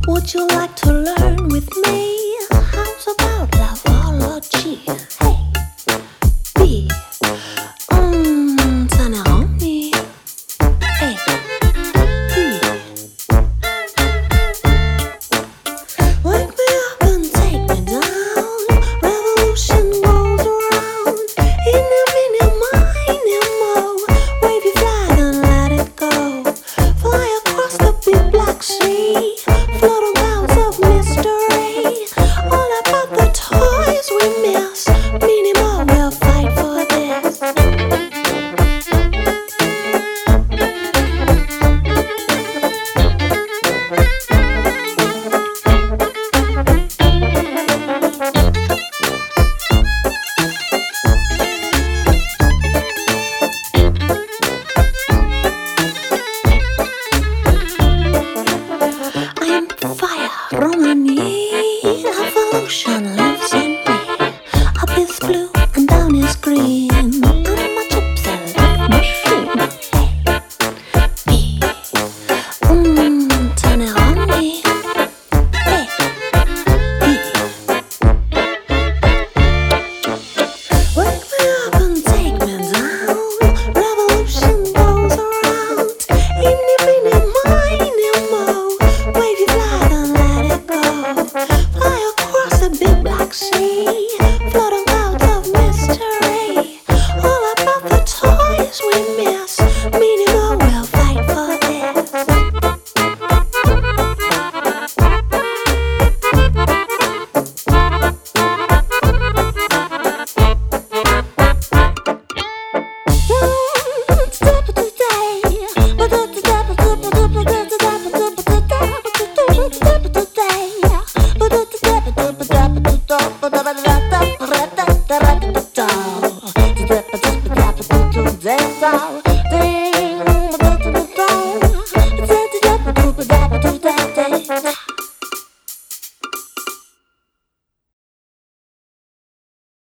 Would you like to learn with me? How's about lavology? Hey, B, turn it on me. Hey, B, wake me up and take me down. Revolution goes around. In a minute, wave your flag and let it go. Fly across the big black sea. Float on clouds of mystery. All about the toys we miss. Minimal will fight for this. I'm fire, Romani. Evolution lives in me. Up is blue and down is green. I'm a chips and love machine. Hey, B, turn it on me. Hey, B, wake me up and take me down. Revolution goes around. Eeny, meeny, miny, moe. Wave your flag and let it go. Fly across the big black sea. Float on clouds of mystery. All about the toys we miss. Minimal will fight for this. Dance